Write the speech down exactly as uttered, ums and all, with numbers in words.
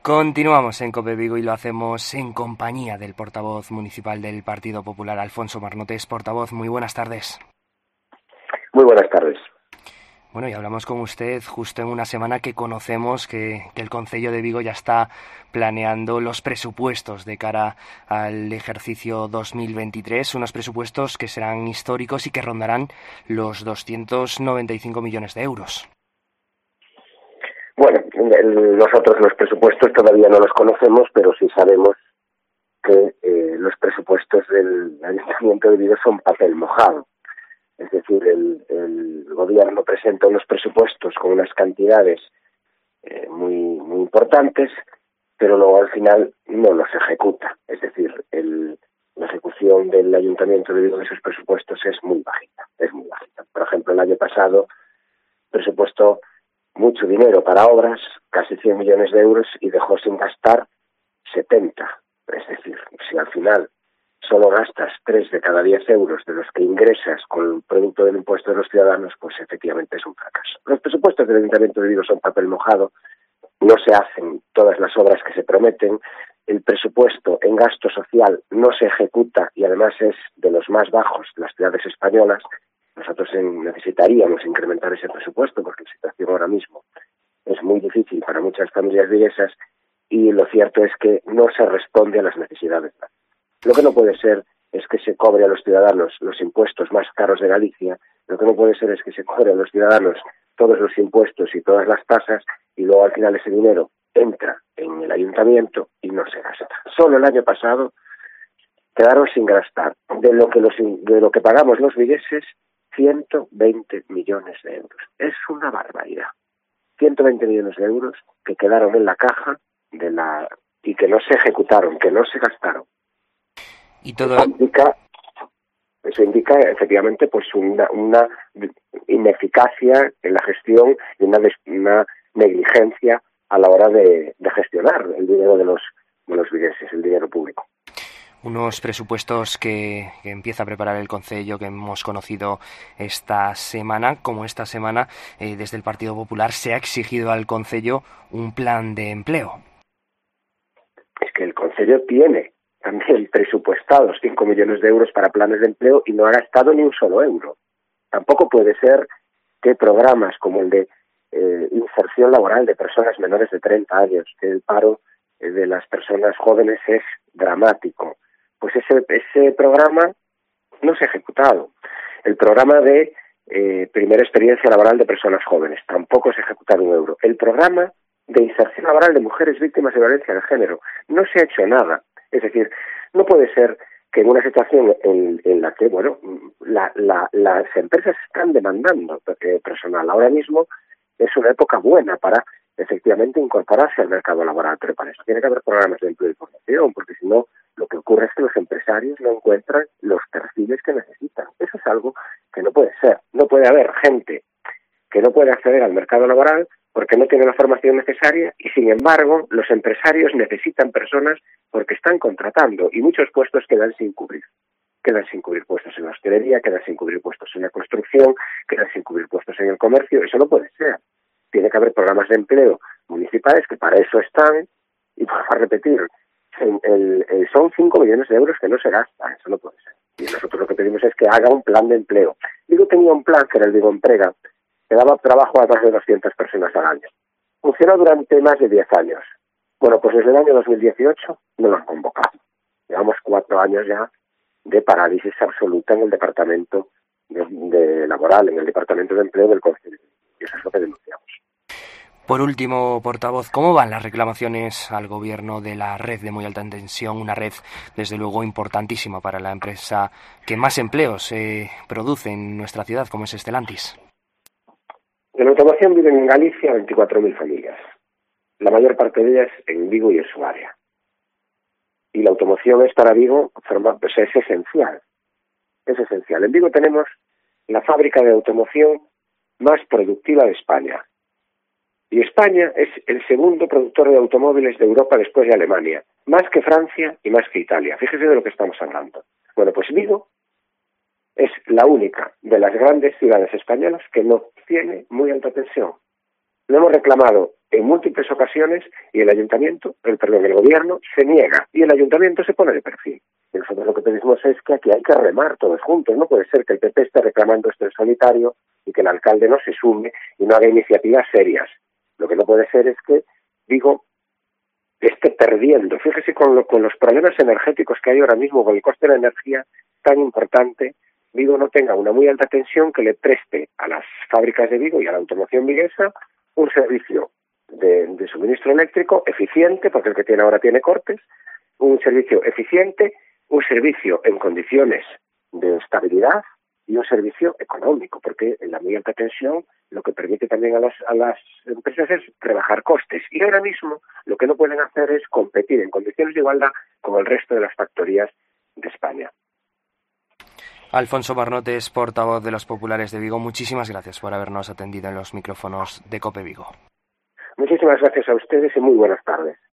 Continuamos en COPE Vigo y lo hacemos en compañía del portavoz municipal del Partido Popular, Alfonso Marnotes. Portavoz, muy buenas tardes. Muy buenas tardes. Bueno, y hablamos con usted justo en una semana que conocemos que, que el Concello de Vigo ya está planeando los presupuestos de cara al ejercicio dos mil veintitrés, unos presupuestos que serán históricos y que rondarán los doscientos noventa y cinco millones de euros. Bueno, el, nosotros los presupuestos todavía no los conocemos, pero sí sabemos que eh, los presupuestos del Ayuntamiento de Vigo son papel mojado. Es decir, el, el gobierno presenta unos presupuestos con unas cantidades eh, muy, muy importantes, pero luego al final no los ejecuta. Es decir, el, la ejecución del Ayuntamiento de Vigo de esos presupuestos es muy bajita, es muy bajita. Por ejemplo, el año pasado presupuestó mucho dinero para obras, casi cien millones de euros, y dejó sin gastar setenta. Es decir, si al final solo gastas tres de cada diez euros de los que ingresas con el producto del impuesto de los ciudadanos, pues efectivamente es un fracaso. Los presupuestos del Ayuntamiento de Vigo son papel mojado, no se hacen todas las obras que se prometen, el presupuesto en gasto social no se ejecuta y además es de los más bajos de las ciudades españolas. Nosotros necesitaríamos incrementar ese presupuesto porque la situación ahora mismo es muy difícil para muchas familias viguesas y lo cierto es que no se responde a las necesidades. Lo que no puede ser es que se cobre a los ciudadanos los impuestos más caros de Galicia, lo que no puede ser es que se cobre a los ciudadanos todos los impuestos y todas las tasas y luego al final ese dinero entra en el ayuntamiento y no se gasta. Solo el año pasado quedaron sin gastar de lo que, los, de lo que pagamos los vigueses ciento veinte millones de euros. Es una barbaridad. ciento veinte millones de euros que quedaron en la caja de la y que no se ejecutaron, que no se gastaron. Y todo eso indica, eso indica efectivamente pues una, una ineficacia en la gestión y una, una negligencia a la hora de, de gestionar el dinero de los de los vigueses, el dinero público. Unos presupuestos que, que empieza a preparar el Concello, que hemos conocido esta semana. Como esta semana, eh, desde el Partido Popular se ha exigido al Concello un plan de empleo. Es que el Concello tiene también presupuestados cinco millones de euros para planes de empleo y no ha gastado ni un solo euro. Tampoco puede ser que programas como el de eh, inserción laboral de personas menores de treinta años, que el paro eh, de las personas jóvenes es dramático, pues ese, ese programa no se ha ejecutado. El programa de eh, primera experiencia laboral de personas jóvenes tampoco se ha ejecutado un euro. El programa de inserción laboral de mujeres víctimas de violencia de género no se ha hecho nada. Es decir, no puede ser que en una situación en, en la que, bueno, la, la, las empresas están demandando eh, personal. Ahora mismo es una época buena para efectivamente incorporarse al mercado laboral, pero para eso tiene que haber programas de empleo y formación, porque si no, lo que ocurre es que los empresarios no encuentran los perfiles que necesitan. Eso es algo que no puede ser. No puede haber gente que no puede acceder al mercado laboral porque no tiene la formación necesaria y, sin embargo, los empresarios necesitan personas porque están contratando y muchos puestos quedan sin cubrir. Quedan sin cubrir puestos en la hostelería, quedan sin cubrir puestos en la construcción, quedan sin cubrir puestos en el comercio. Eso no puede ser. Tiene que haber programas de empleo municipales que para eso están y, por repetir, el, el, el, son cinco millones de euros que no se gastan. Eso no puede ser. Y nosotros lo que pedimos es que haga un plan de empleo. Digo, tenía un plan que era el Vigo Emprega, que daba trabajo a más de doscientas personas al año. Funcionó durante más de diez años. Bueno, pues desde el año dos mil dieciocho no lo han convocado. Llevamos cuatro años ya de parálisis absoluta en el departamento de, de laboral, en el departamento de empleo del Concello. Y eso es lo que denunciamos. Por último, portavoz, ¿cómo van las reclamaciones al gobierno de la red de muy alta tensión? Una red, desde luego, importantísima para la empresa que más empleos eh, produce en nuestra ciudad, como es Stellantis. De la automoción viven en Galicia veinticuatro mil familias. La mayor parte de ellas en Vigo y en su área. Y la automoción es para Vigo, pues es esencial. Es esencial. En Vigo tenemos la fábrica de automoción más productiva de España. Y España es el segundo productor de automóviles de Europa después de Alemania. Más que Francia y más que Italia. Fíjese de lo que estamos hablando. Bueno, pues Vigo es la única de las grandes ciudades españolas que no tiene muy alta tensión. Lo hemos reclamado en múltiples ocasiones y el ayuntamiento, el perdón, el gobierno se niega y el ayuntamiento se pone de perfil. Y nosotros lo que pedimos es que aquí hay que remar todos juntos. No puede ser que el P P esté reclamando esto en solitario y que el alcalde no se sume y no haga iniciativas serias. Lo que no puede ser es que Vigo esté perdiendo. Fíjese con, lo, con los problemas energéticos que hay ahora mismo, con el coste de la energía tan importante, Vigo no tenga una muy alta tensión que le preste a las fábricas de Vigo y a la automoción viguesa un servicio de, de suministro eléctrico eficiente, porque el que tiene ahora tiene cortes, un servicio eficiente, un servicio en condiciones de estabilidad y un servicio económico, porque en la muy alta tensión lo que permite también a las, a las empresas es rebajar costes. Y ahora mismo lo que no pueden hacer es competir en condiciones de igualdad con el resto de las factorías de España. Alfonso Barnotes, portavoz de los populares de Vigo, muchísimas gracias por habernos atendido en los micrófonos de COPE Vigo. Muchísimas gracias a ustedes y muy buenas tardes.